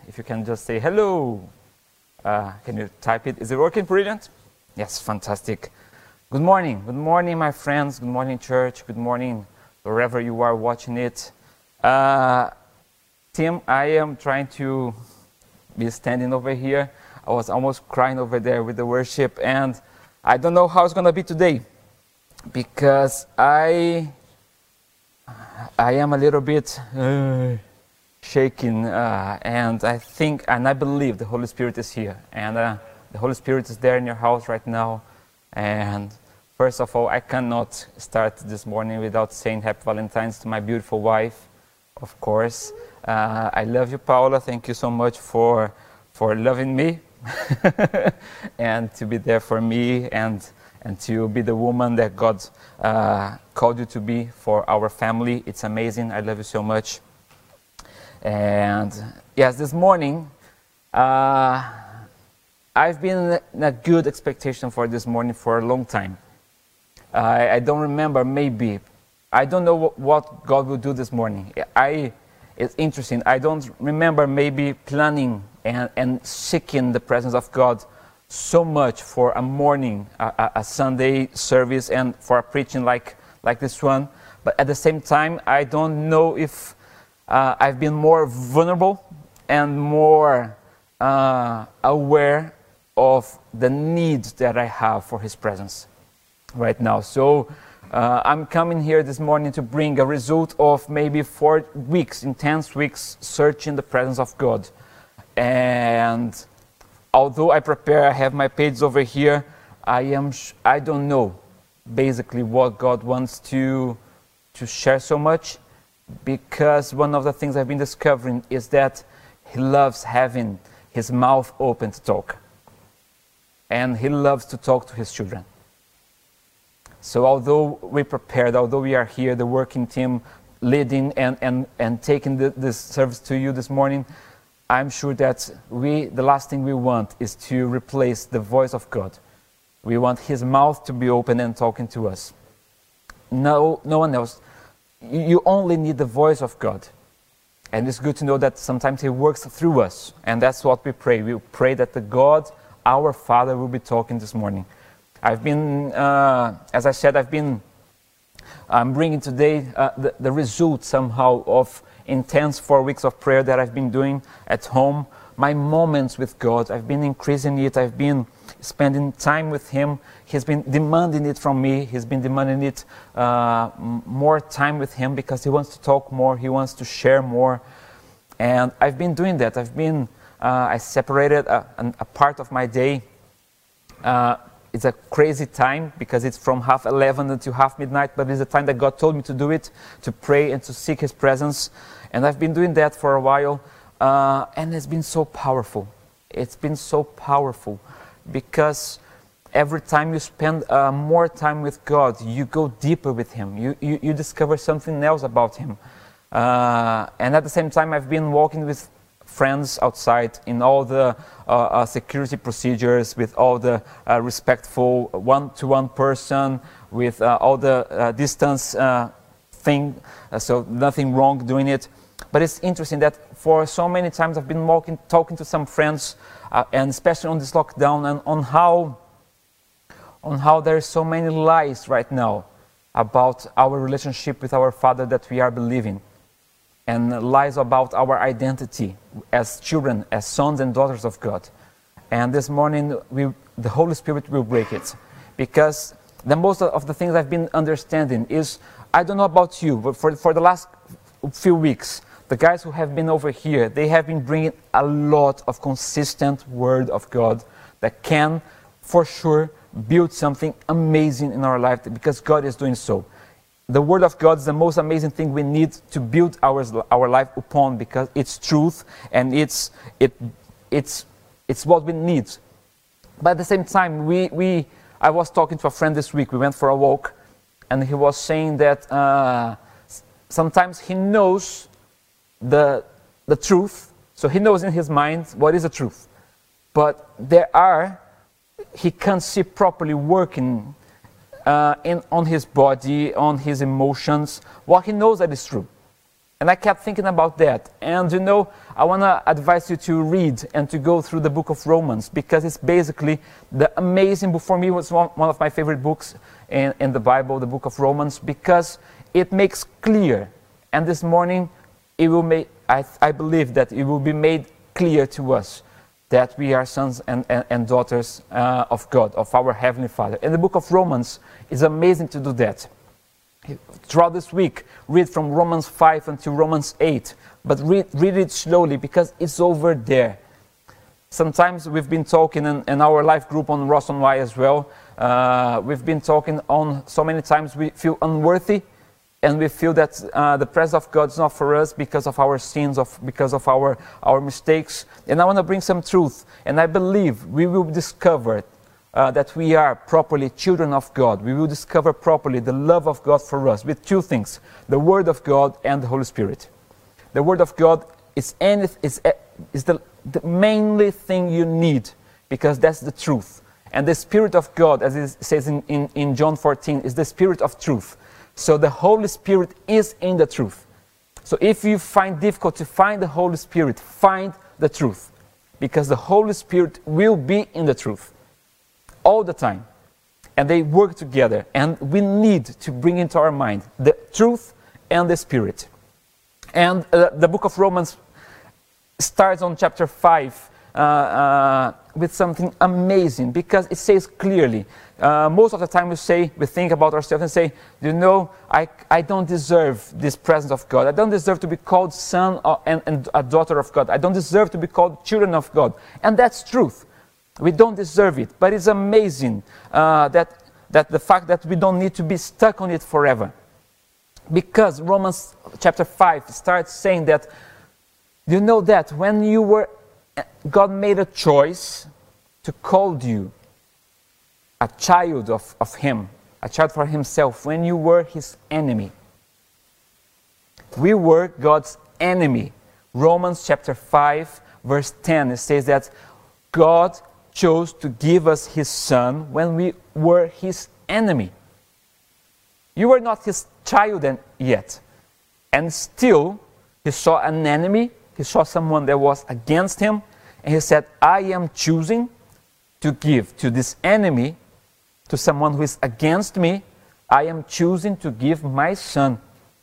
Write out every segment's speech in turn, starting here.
if you can just say hello. Can you type it? Is it working? Brilliant? Yes, fantastic. Good morning, my friends. Good morning, church. Good morning, wherever you are watching it. Tim, I am trying to be standing over here. I was almost crying over there with the worship, and I don't know how it's going to be today, because I am a little bit shaking, and I think and I believe the Holy Spirit is here, and the Holy Spirit is there in your house right now. And first of all, I cannot start this morning without saying Happy Valentine's to my beautiful wife, of course. I love you, Paula. Thank you so much for loving me and to be there for me, and to be the woman that God called you to be for our family. It's amazing. I love you so much. And yes, this morning, I've been in a good expectation for this morning for a long time. I don't remember, maybe. I don't know what God will do this morning. It's interesting. I don't remember maybe planning and seeking the presence of God so much for a morning, a Sunday service, and for a preaching like this one. But at the same time, I don't know if I've been more vulnerable and more aware of the need that I have for His presence right now. So I'm coming here this morning to bring a result of maybe 4 weeks, intense weeks, searching the presence of God. And although I have my pages over here, I don't know basically what God wants to share so much, because one of the things I've been discovering is that He loves having His mouth open to talk. And He loves to talk to His children. So although we prepared, although we are here, the working team leading and taking this service to you this morning, I'm sure that the last thing we want is to replace the voice of God. We want His mouth to be open and talking to us. No one else. You only need the voice of God. And it's good to know that sometimes He works through us. And that's what we pray. We pray that the God, our Father, will be talking this morning. I've been, as I said, I'm bringing today the result somehow of intense 4 weeks of prayer that I've been doing at home. My moments with God, I've been increasing it. I've been spending time with Him. He's been demanding it from me. He's been demanding it more time with Him, because He wants to talk more. He wants to share more. And I've been doing that. I separated a part of my day. It's a crazy time, because it's from 11:30 until midnight, but it's the time that God told me to do it, to pray and to seek His presence. And I've been doing that for a while, and it's been so powerful. It's been so powerful, because every time you spend more time with God, you go deeper with Him. You discover something else about Him. And at the same time, I've been walking with friends outside in all the security procedures, with all the respectful one-to-one person, with all the distance thing, so nothing wrong doing it. But it's interesting that for so many times I've been talking to some friends, and especially on this lockdown, and on how there are so many lies right now about our relationship with our Father that we are believing, and lies about our identity as children, as sons and daughters of God. And this morning, the Holy Spirit will break it. Because the most of the things I've been understanding is, I don't know about you, but for the last few weeks, the guys who have been over here, they have been bringing a lot of consistent Word of God that can, for sure, build something amazing in our life, because God is doing so. The Word of God is the most amazing thing we need to build our life upon, because it's truth, and it's what we need. But at the same time, I was talking to a friend this week. We went for a walk, and he was saying that sometimes he knows the truth, so he knows in his mind what is the truth. But he can't see properly working on his body, on his emotions, what he knows that is true. And I kept thinking about that. And you know, I want to advise you to read and to go through the book of Romans, because it's basically the amazing book. For me, it was one of my favorite books in the Bible, the book of Romans, because it makes clear. And this morning, it will make, I believe that it will be made clear to us that we are sons and daughters of God, of our Heavenly Father. And the book of Romans is amazing to do that. Throughout this week, read from Romans 5 until Romans 8, but read it slowly, because it's over there. Sometimes we've been talking in our life group on Ross on Y as well, we've been talking on so many times we feel unworthy, and we feel that the presence of God is not for us because of our sins, because of our mistakes. And I want to bring some truth, and I believe we will discover that we are properly children of God. We will discover properly the love of God for us with two things: the Word of God and the Holy Spirit. The Word of God is the mainly thing you need, because that's the truth. And the Spirit of God, as it says in John 14, is the Spirit of truth. So the Holy Spirit is in the truth. So if you find difficult to find the Holy Spirit, find the truth, because the Holy Spirit will be in the truth all the time, and they work together, and we need to bring into our mind the truth and the Spirit. And the book of Romans starts on chapter 5 with something amazing, because it says clearly, most of the time we think about ourselves and say, you know, I don't deserve this presence of God. I don't deserve to be called son and a daughter of God. I don't deserve to be called children of God. And that's truth. We don't deserve it, but it's amazing that the fact that we don't need to be stuck on it forever. Because Romans chapter 5 starts saying that, you know that when you were, God made a choice to call you a child of Him, a child for Himself, when you were His enemy. We were God's enemy. Romans chapter 5 verse 10, it says that God chose to give us His Son when we were His enemy. You were not His child yet. And still, He saw an enemy. He saw someone that was against Him. And He said, I am choosing to give to this enemy, to someone who is against me, I am choosing to give my Son.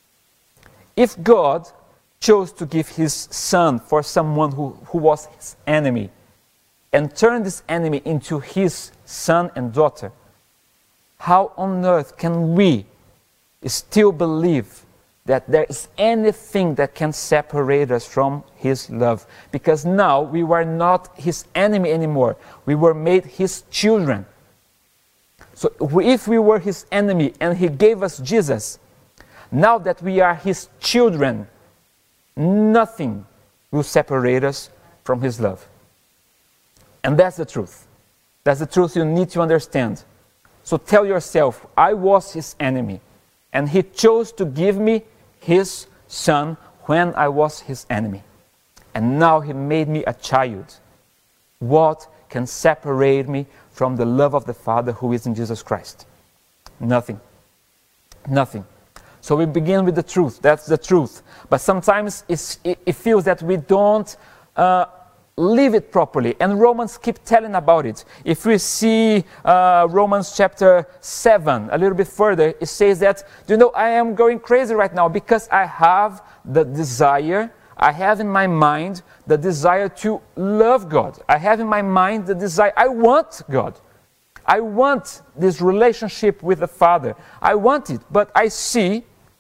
If God chose to give His Son for someone who was His enemy, and turn this enemy into His son and daughter, how on earth can we still believe that there is anything that can separate us from His love? Because now we were not His enemy anymore. We were made His children. So if we were His enemy and He gave us Jesus, now that we are His children, nothing will separate us from His love. And that's the truth. That's the truth you need to understand. So tell yourself, I was His enemy, and He chose to give me His Son when I was His enemy. And now He made me a child. What can separate me from the love of the Father who is in Jesus Christ? Nothing. Nothing. So we begin with the truth. That's the truth. But sometimes it feels that we don't live it properly. And Romans keep telling about it. If we see Romans chapter 7, a little bit further, it says that, you know, I am going crazy right now because I have the desire, I have in my mind the desire to love God. I have in my mind the desire, I want God. I want this relationship with the Father. I want it, but I see.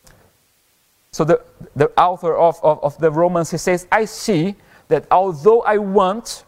So the author of the Romans, he says, I see that although I want,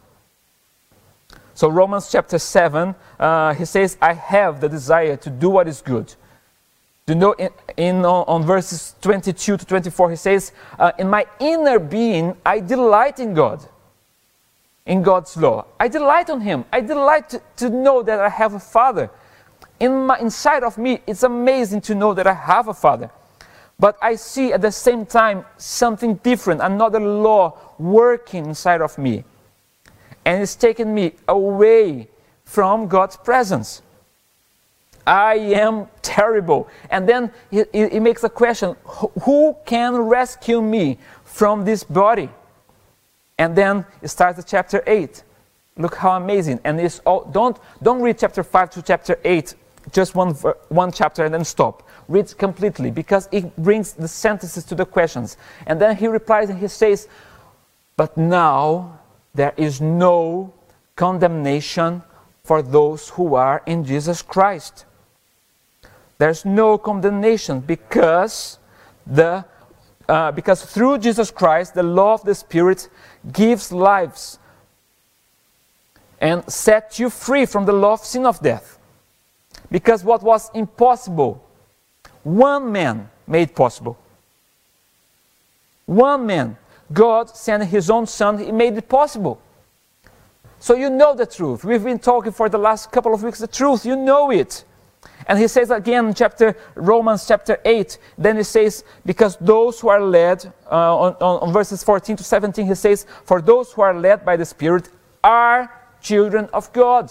so Romans chapter 7, he says, I have the desire to do what is good. You know, on verses 22 to 24, he says, in my inner being, I delight in God, in God's law. I delight on Him. I delight to know that I have a Father. Inside of me, it's amazing to know that I have a Father. But I see at the same time something different, another law working inside of me. And it's taken me away from God's presence. I am terrible. And then he makes a question, who can rescue me from this body? And then it starts at chapter 8. Look how amazing. And it's all, don't read chapter 5 to chapter 8, just one chapter and then stop. Read completely, because it brings the sentences to the questions. And then he replies and he says, but now there is no condemnation for those who are in Jesus Christ. There's no condemnation because through Jesus Christ, the law of the Spirit gives lives and sets you free from the law of sin of death. Because what was impossible, one man made possible. One man, God sent His own Son, He made it possible. So you know the truth. We've been talking for the last couple of weeks the truth. You know it. And he says again in Romans chapter 8, then he says, because those who are led, on verses 14 to 17, he says, for those who are led by the Spirit are children of God.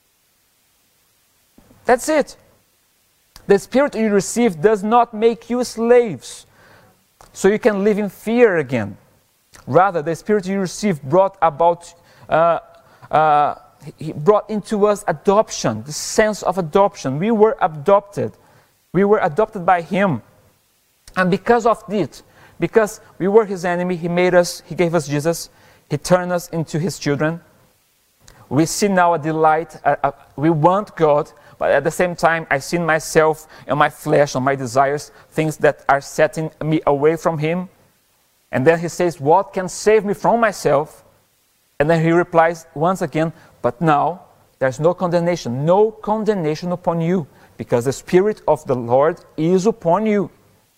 That's it. The Spirit you receive does not make you slaves, so you can live in fear again. Rather, the Spirit you receive brought He brought into us adoption, the sense of adoption. We were adopted. We were adopted by Him. And because of this, because we were His enemy, He gave us Jesus. He turned us into His children. We see now a delight. We want God, but at the same time, I see myself and my flesh and my desires, things that are setting me away from Him. And then He says, what can save me from myself? And then He replies once again, but now there's no condemnation upon you, because the Spirit of the Lord is upon you.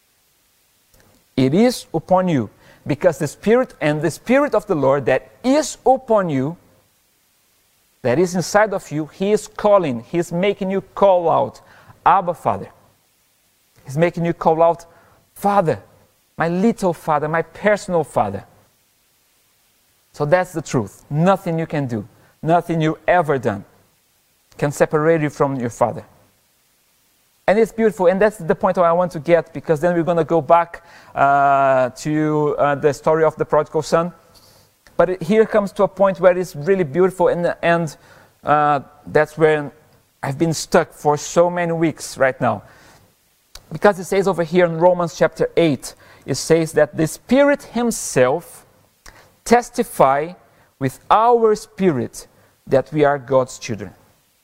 It is upon you, because the Spirit of the Lord that is upon you, that is inside of you, He is calling, He is making you call out, Abba, Father. He's making you call out, Father, my little Father, my personal Father. So that's the truth. Nothing you can do, nothing you've ever done can separate you from your Father. And it's beautiful, and that's the point I want to get, because then we're going to go back to the story of the prodigal son. But here comes to a point where it's really beautiful, and that's where I've been stuck for so many weeks right now. Because it says over here in Romans chapter 8, it says that the Spirit Himself testify with our spirit that we are God's children.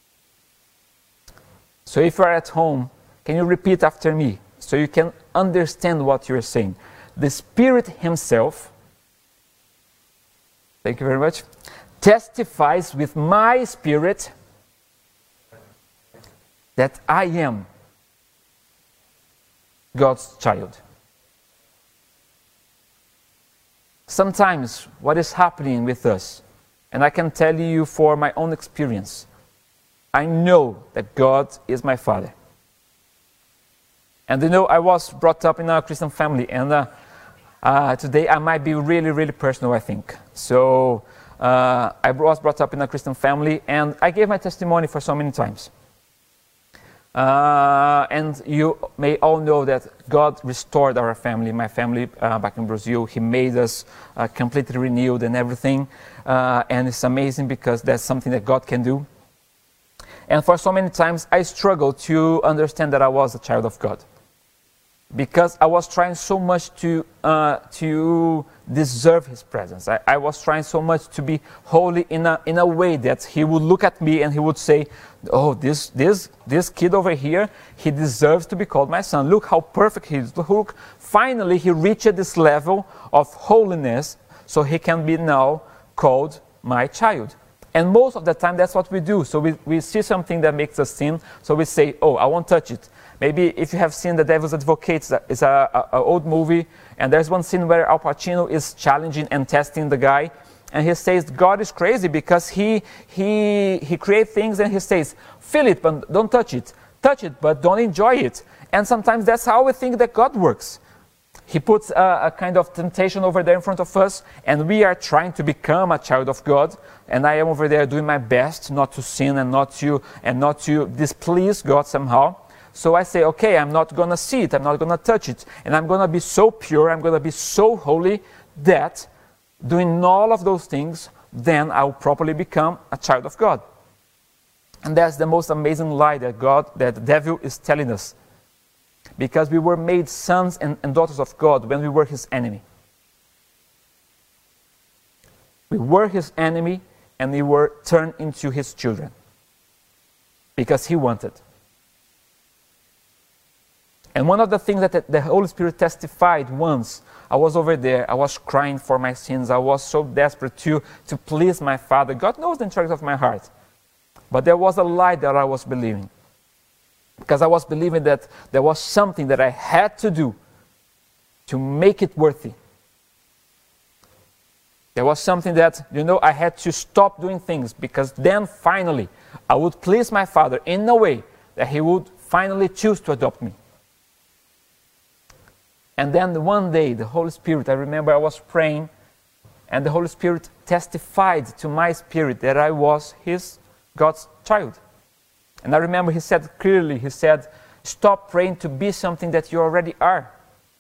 So if you are at home, can you repeat after me so you can understand what you're saying? The Spirit Himself, thank you very much, testifies with my spirit that I am God's child. Sometimes what is happening with us, and I can tell you for my own experience, I know that God is my Father. And you know, I was brought up in a Christian family, and today I might be really, really personal, I think. So I was brought up in a Christian family, and I gave my testimony for so many times. And you may all know that God restored our family, my family back in Brazil. He made us completely renewed and everything. And it's amazing because that's something that God can do. And for so many times, I struggled to understand that I was a child of God. Because I was trying so much to deserve His presence. I was trying so much to be holy in a way that He would look at me and He would say, oh, this kid over here, he deserves to be called my son. Look how perfect he is. Look, finally he reached this level of holiness, so he can be now called my child. And most of the time that's what we do. So we see something that makes us sin, so we say, oh, I won't touch it. Maybe if you have seen The Devil's Advocate, it's an old movie, and there's one scene where Al Pacino is challenging and testing the guy, and he says God is crazy because he creates things, and he says, feel it, but don't touch it. Touch it, but don't enjoy it. And sometimes that's how we think that God works. He puts a kind of temptation over there in front of us, and we are trying to become a child of God. And I am over there doing my best not to sin and not to displease God somehow. So I say, okay, I'm not going to see it, I'm not going to touch it, and I'm going to be so pure, I'm going to be so holy that doing all of those things, then I'll properly become a child of God. And that's the most amazing lie that the devil is telling us. Because we were made sons and daughters of God when we were his enemy. We were his enemy and we were turned into his children. Because he wanted. And one of the things that the Holy Spirit testified once, I was over there, I was crying for my sins, I was so desperate to please my Father. God knows the interiors of my heart. But there was a lie that I was believing. Because I was believing that there was something that I had to do to make it worthy. There was something that, I had to stop doing things because then finally I would please my Father in a way that he would finally choose to adopt me. And then one day the Holy Spirit, I remember I was praying and the Holy Spirit testified to my spirit that I was God's child. And I remember he said clearly, he said, stop praying to be something that you already are.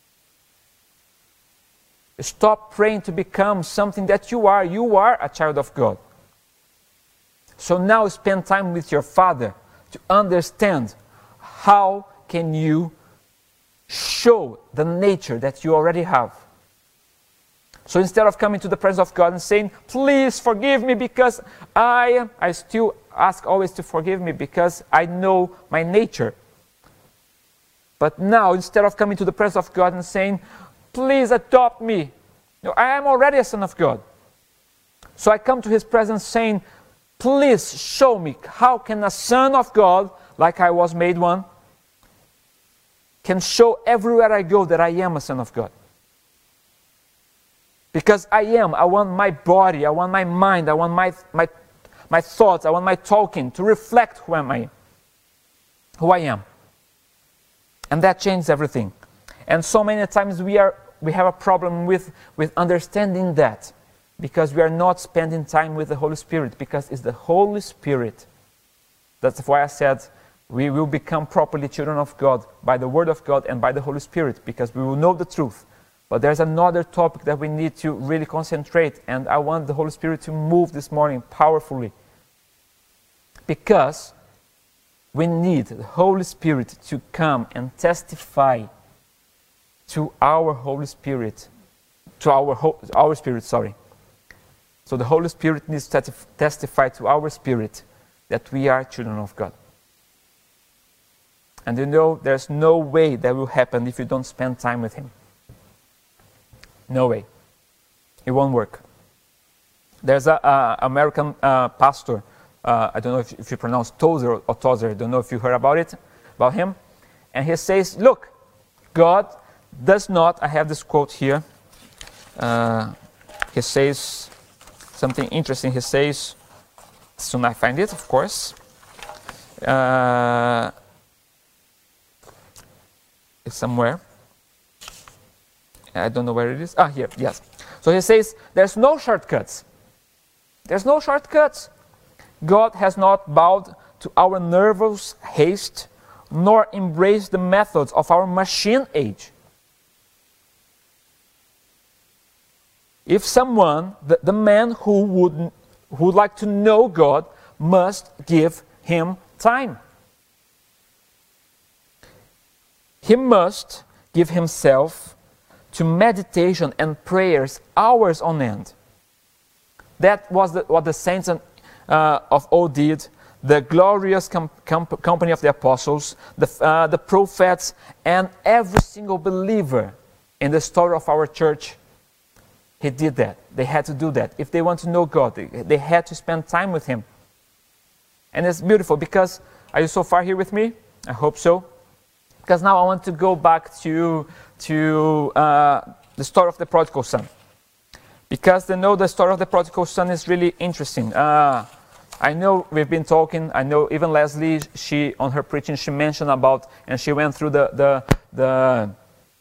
Stop praying to become something that you are. You are a child of God. So now spend time with your Father to understand how can you show the nature that you already have. So instead of coming to the presence of God and saying, please forgive me because I still ask always to forgive me because I know my nature. But now, instead of coming to the presence of God and saying, please adopt me, I am already a son of God. So I come to his presence saying, please show me how can a son of God, like I was made one, can show everywhere I go that I am a son of God. Because I want my body, I want my mind, I want my thoughts, I want my talking to reflect who I am. And that changes everything. And so many times we have a problem with understanding that, because we are not spending time with the Holy Spirit, because it's the Holy Spirit. That's why I said we will become properly children of God by the Word of God and by the Holy Spirit, because we will know the truth. But there's another topic that we need to really concentrate, and I want the Holy Spirit to move this morning powerfully. Because we need the Holy Spirit to come and testify to our Holy Spirit, to our spirit, sorry. So the Holy Spirit needs to testify to our spirit that we are children of God. And there's no way that will happen if you don't spend time with Him. No way. It won't work. There's an American pastor, I don't know if you pronounce Tozer or Tozer, I don't know if you heard about him. And he says, look, God does not, I have this quote here, he says something interesting. He says, soon I find it, of course. It's somewhere. I don't know where it is. Here, yes. So he says, there's no shortcuts. There's no shortcuts. God has not bowed to our nervous haste, nor embraced the methods of our machine age. If someone, the man who would like to know God, must give Him time. He must give himself to meditation and prayers hours on end. That was what the saints of old did, the glorious company of the apostles, the prophets, and every single believer in the story of our church. He did that. They had to do that. If they want to know God, they had to spend time with Him. And it's beautiful because, are you so far here with me? I hope so. Because now I want to go back to the story of the prodigal son. Because the story of the prodigal son is really interesting. I know we've been talking, I know even Leslie, she on her preaching, she mentioned about, and she went through the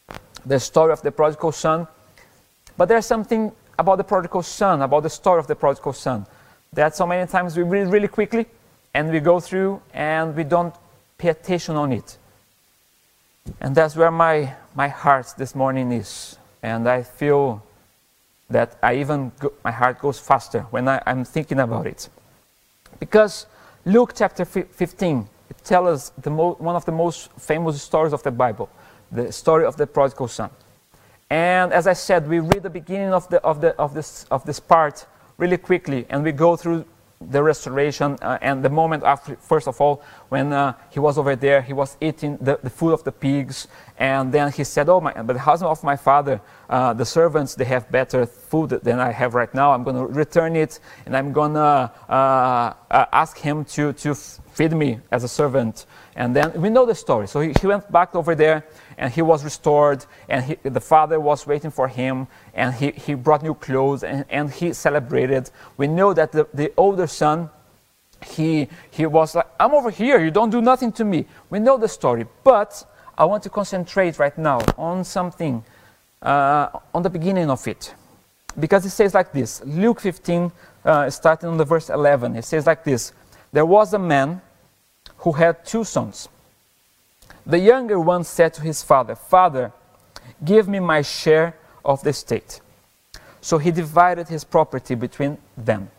the story of the prodigal son. But there's something about the prodigal son, about the story of the prodigal son, that so many times we read really quickly and we go through and we don't pay attention on it. And that's where my heart this morning is. And I feel that my heart goes faster when I'm thinking about it. Because Luke chapter 15, it tells us one of the most famous stories of the Bible, the story of the prodigal son. And as I said, we read the beginning of this part really quickly, and we go through the restoration and the moment after, first of all, when he was over there, he was eating the food of the pigs, and then he said, "Oh, but the house of my father, the servants, they have better food than I have right now. I'm going to return it, and I'm going to ask him to feed me as a servant." And then we know the story. So he went back over there, and he was restored, and the father was waiting for him, and he brought new clothes, and he celebrated. We know that the older son, he was like, "I'm over here, you don't do nothing to me." We know the story, but I want to concentrate right now on something, on the beginning of it. Because it says like this, Luke 15, starting on the verse 11, it says like this: "There was a man who had 2 sons. The younger one said to his father, 'Father, give me my share of the estate.' So he divided his property between them."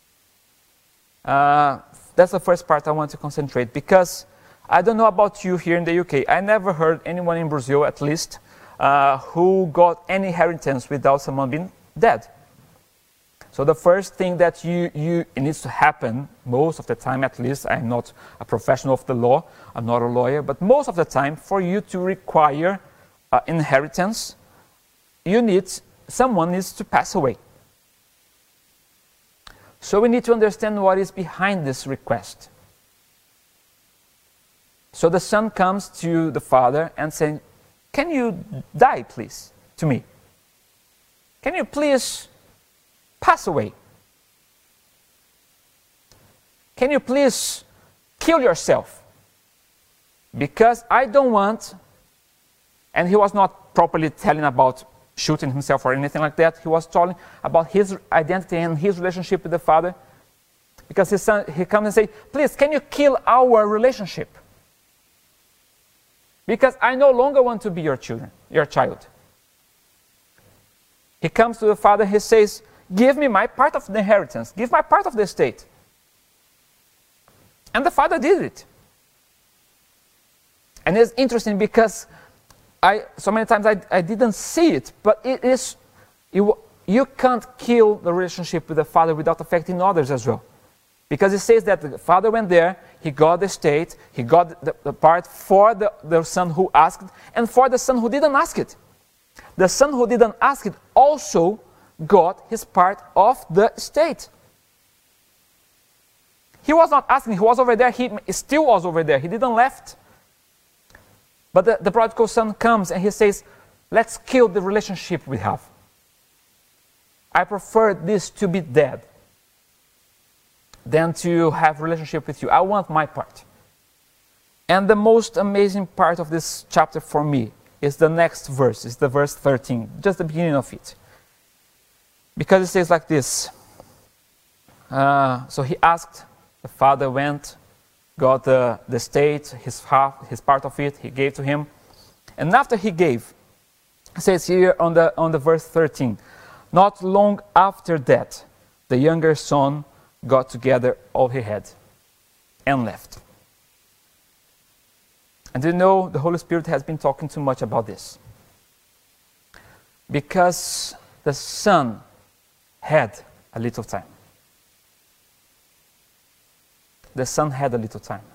That's the first part I want to concentrate, because I don't know about you here in the UK. I never heard anyone in Brazil, at least, who got any inheritance without someone being dead. So the first thing that it needs to happen, most of the time at least, I'm not a professional of the law, I'm not a lawyer, but most of the time, for you to require inheritance, someone needs to pass away. So we need to understand what is behind this request. So the son comes to the father and says, "Can you die, please, to me? Can you please pass away? Can you please kill yourself? Because I don't want," and he was not properly telling about shooting himself or anything like that. He was telling about his identity and his relationship with the father. Because his son, he comes and says, "Please, can you kill our relationship? Because I no longer want to be your child." He comes to the father, he says, "Give me my part of the inheritance. Give my part of the estate." And the father did it. And it's interesting because so many times I didn't see it, but it is, you can't kill the relationship with the father without affecting others as well. Because it says that the father went there, he got the estate, he got the part for the son who asked, and for the son who didn't ask it. The son who didn't ask it also got his part of the estate. He was not asking, he was over there, he still was over there, he didn't left. But the prodigal son comes and he says, "Let's kill the relationship we have. I prefer this to be dead than to have a relationship with you. I want my part." And the most amazing part of this chapter for me is the next verse, is the verse 13, just the beginning of it. Because it says like this, so he asked, the father went, got the estate, his part of it, he gave to him. And after he gave, it says here on the verse 13, "Not long after that, the younger son got together all he had and left." And you know, the Holy Spirit has been talking too much about this. Because the son had a little time. The son had a little time.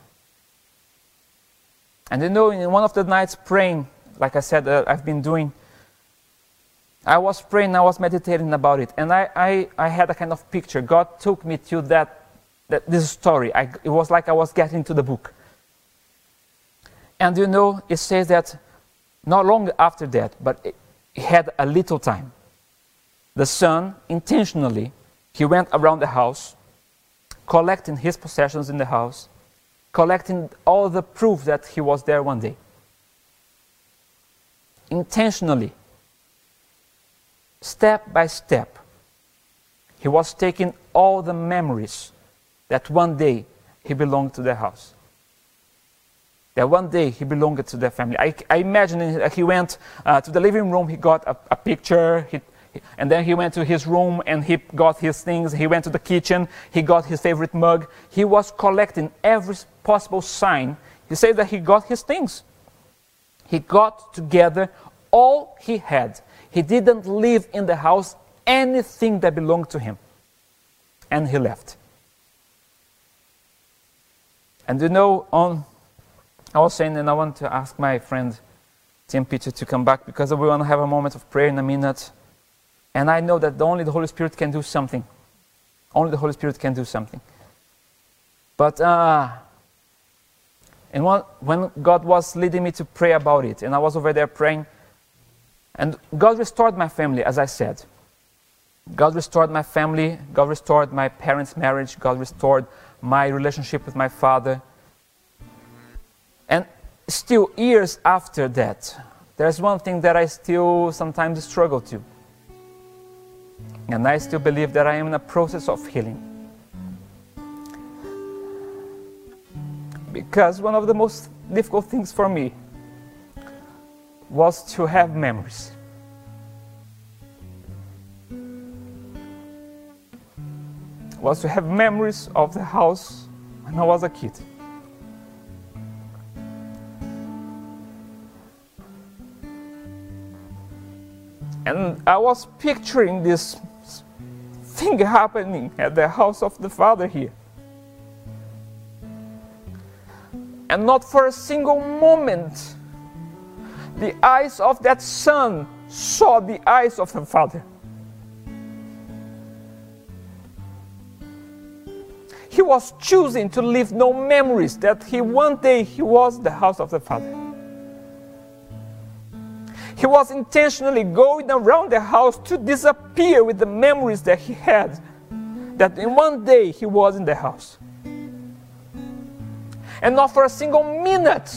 And you know, in one of the nights praying, like I said, I've been doing, I was praying, I was meditating about it, and I had a kind of picture. God took me to this story. It was like I was getting to the book. And you know, it says that not long after that, but it had a little time. The son, intentionally, he went around the house, collecting his possessions in the house, collecting all the proof that he was there one day. intentionally, step by step, he was taking all the memories that one day he belonged to the house. That one day he belonged to the family. I imagine he went to the living room, he got a picture, and then he went to his room and he got his things. He went to the kitchen, he got his favorite mug. He was collecting every possible sign. He said that he got his things. He got together all he had. He didn't leave in the house anything that belonged to him. And he left. And you know, I was saying, and I want to ask my friend Tim Peter to come back, because we want to have a moment of prayer in a minute. And I know that only the Holy Spirit can do something. Only the Holy Spirit can do something. But when God was leading me to pray about it, and I was over there praying, and God restored my family, as I said. God restored my family. God restored my parents' marriage. God restored my relationship with my father. And still, years after that, there's one thing that I still sometimes struggle to. And I still believe that I am in a process of healing. Because one of the most difficult things for me was to have memories. Was to have memories of the house when I was a kid. And I was picturing this thing happening at the house of the Father here. And not for a single moment, the eyes of that son saw the eyes of the Father. He was choosing to leave no memories that one day he was the house of the Father. He was intentionally going around the house to disappear with the memories that he had, that in one day he was in the house. And not for a single minute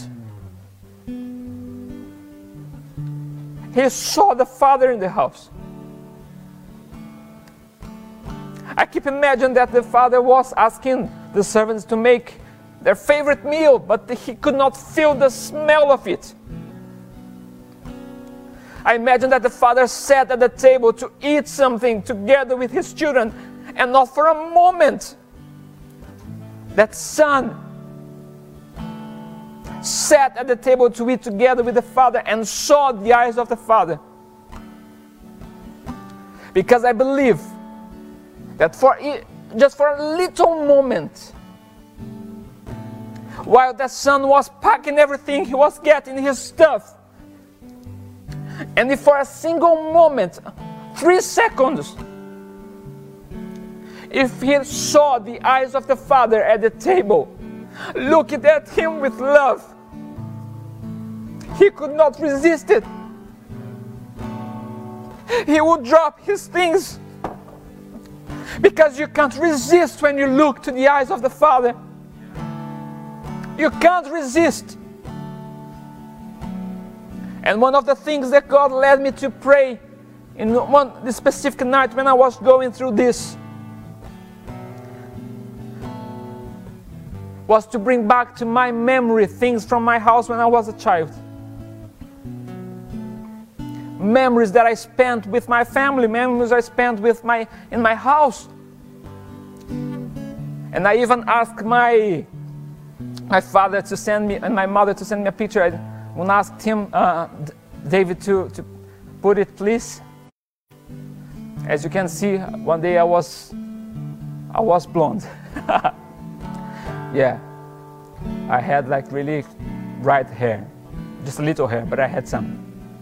he saw the Father in the house. I keep imagining that the Father was asking the servants to make their favorite meal, but he could not feel the smell of it. I imagine that the Father sat at the table to eat something together with his children, and not for a moment that Son sat at the table to eat together with the Father and saw the eyes of the Father. Because I believe that just for a little moment, while that son was packing everything, he was getting his stuff, and if for a single moment, 3 seconds, if he saw the eyes of the Father at the table, looking at him with love, he could not resist it. He would drop his things, because you can't resist when you look to the eyes of the Father. You can't resist. And one of the things that God led me to pray in this specific night when I was going through this was to bring back to my memory things from my house when I was a child. Memories that I spent with my family, memories I spent in my house. And I even asked my father to send me, and my mother to send me a picture. I asked him, David, to put it, please. As you can see, one day I was blonde. Yeah, I had like really bright hair, just a little hair, but I had some.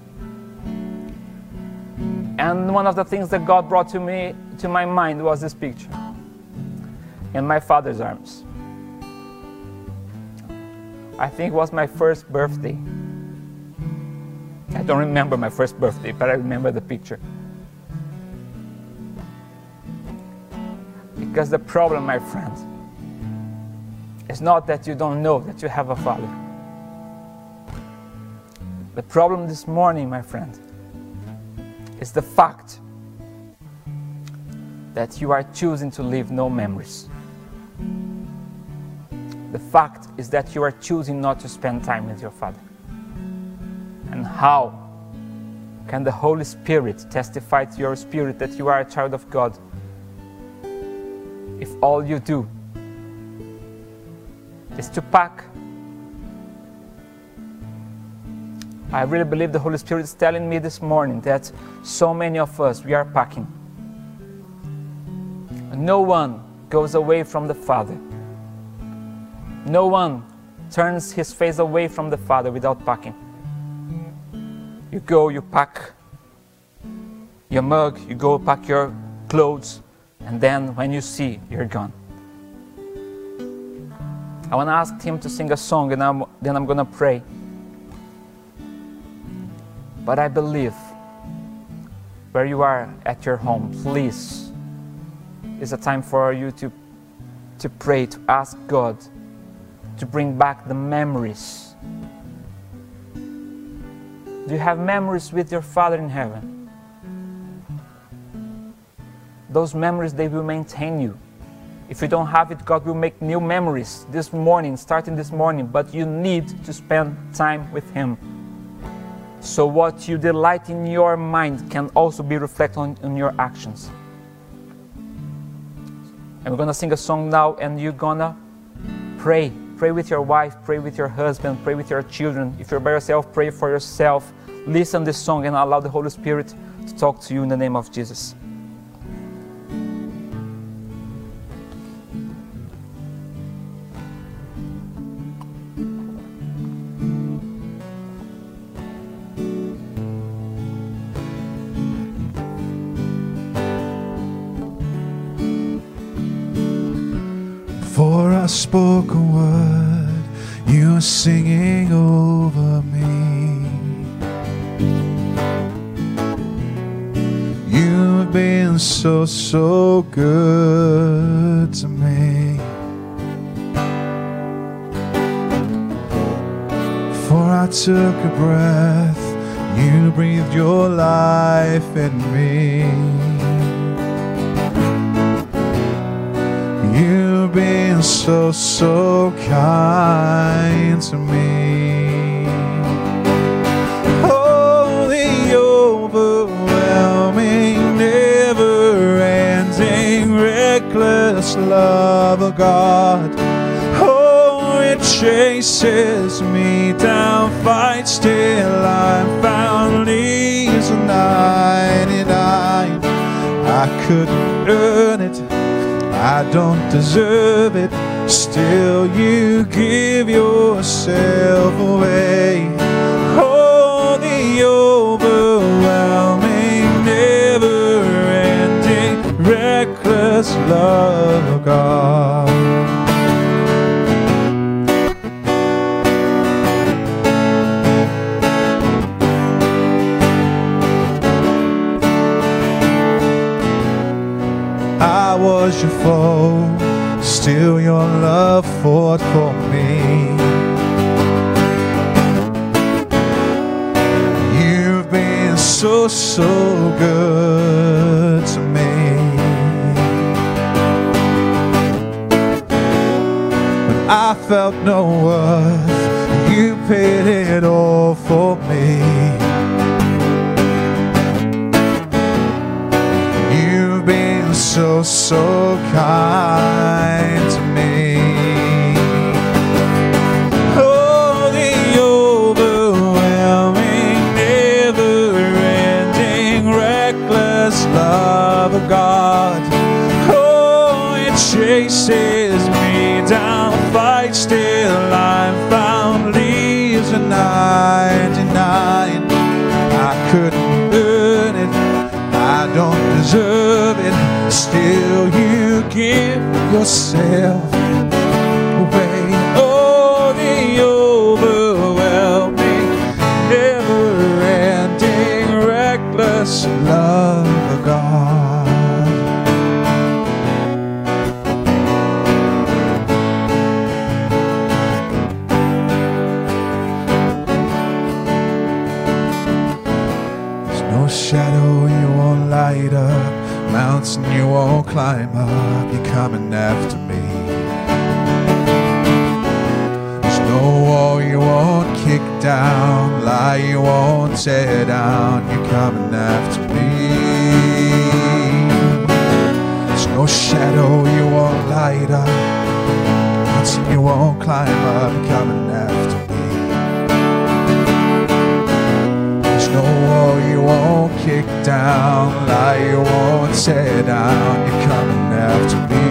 And one of the things that God brought to my mind was this picture in my father's arms. I think it was my first birthday. I don't remember my first birthday, but I remember the picture. Because the problem, my friends, is not that you don't know that you have a father. The problem this morning, my friend, is the fact that you are choosing to leave no memories. The fact is that you are choosing not to spend time with your Father. And how can the Holy Spirit testify to your spirit that you are a child of God if all you do is to pack? I really believe the Holy Spirit is telling me this morning that so many of us, we are packing. No one goes away from the Father. No one turns his face away from the Father without packing. You go, you pack your mug, you go pack your clothes, and then when you see, you're gone. I want to ask Tim to sing a song, and then I'm going to pray. But I believe where you are at your home, please, it's a time for you to pray, to ask God to bring back the memories. Do you have memories with your Father in heaven? Those memories, they will maintain you. If you don't have it, God will make new memories this morning, starting this morning, but you need to spend time with Him. So what you delight in your mind can also be reflected on your actions. And we're going to sing a song now, and you're going to pray. Pray with your wife, pray with your husband, pray with your children. If you're by yourself, pray for yourself. Listen to this song and allow the Holy Spirit to talk to you in the name of Jesus. Before I spoke a word, you were singing over me. You've been so, so good to me. Before I took a breath, you breathed your life in me. You've been so, so kind to me. Oh, the overwhelming, never-ending, reckless love of God. Oh, it chases me down, fights till I'm found, leaves the 99. I couldn't earn it, I don't deserve it, still you give yourself away. Oh, the overwhelming, never-ending, reckless love of God. I was your foe, still your love fought for me. You've been so, so good to me. When I felt no worth, you paid it all for me. So, so kind to me. Oh, the overwhelming, never-ending, reckless love of God. Oh, it chases me down, fights till I'm found, leaves a 99. I couldn't earn it, I don't deserve it, still you give yourself away. Oh, the overwhelming, never-ending, reckless love of God. after me. There's no wall you won't kick down, lie you won't tear down, you're coming after me. There's no shadow you won't light up, mountain you won't climb up, you're coming after me. There's no wall you won't kick down, lie you won't tear down, you're coming after me.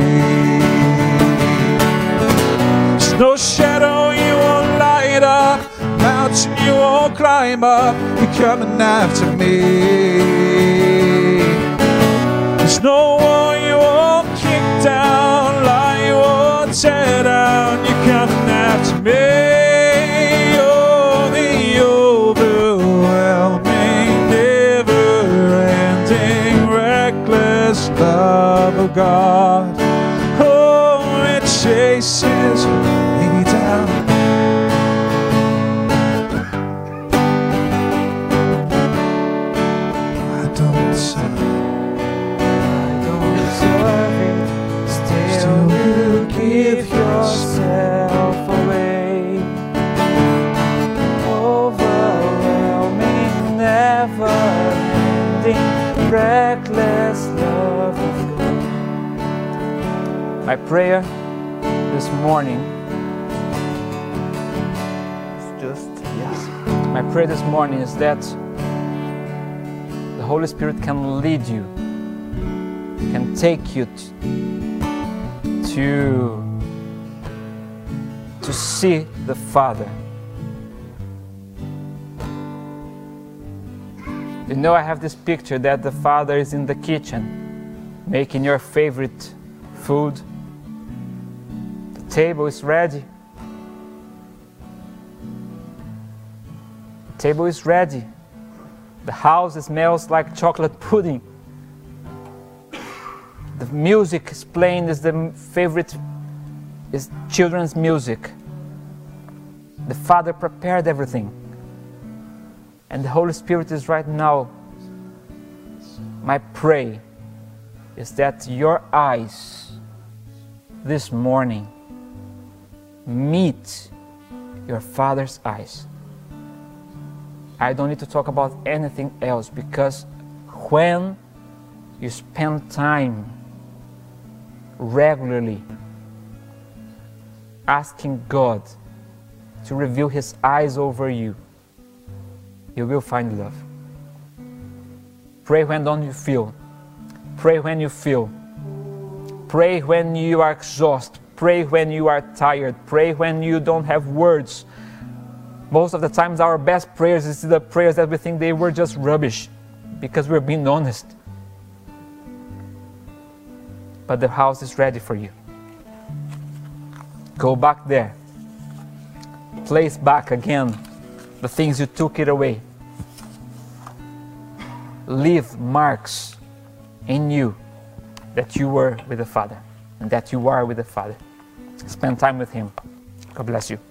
There's no shadow you won't light up, mountain you won't climb up, you're coming after me. There's no wall you won't kick down, lie you won't tear down, you're coming after me. Oh, the overwhelming, never-ending, reckless love of God. Oh, it chases me down. I don't deserve it, still you give yourself away. Overwhelming, never-ending, reckless love of God. My prayer this morning my prayer this morning is that the Holy Spirit can lead you, can take you to see the Father. You know, I have this picture that the Father is in the kitchen making your favorite food. The table is ready. The table is ready. The house smells like chocolate pudding. The music is playing, is the favorite, is children's music. The Father prepared everything. And the Holy Spirit is right now. My prayer is that your eyes this morning meet your Father's eyes. I don't need to talk about anything else, because when you spend time regularly asking God to reveal His eyes over you, you will find love. Pray when don't you feel. Pray when you feel. Pray when you are exhausted. Pray when you are tired. Pray when you don't have words. Most of the times our best prayers is the prayers that we think they were just rubbish, because we're being honest. But the house is ready for you. Go back there. Place back again the things you took it away. Leave marks in you that you were with the Father and that you are with the Father. Spend time with Him. God bless you.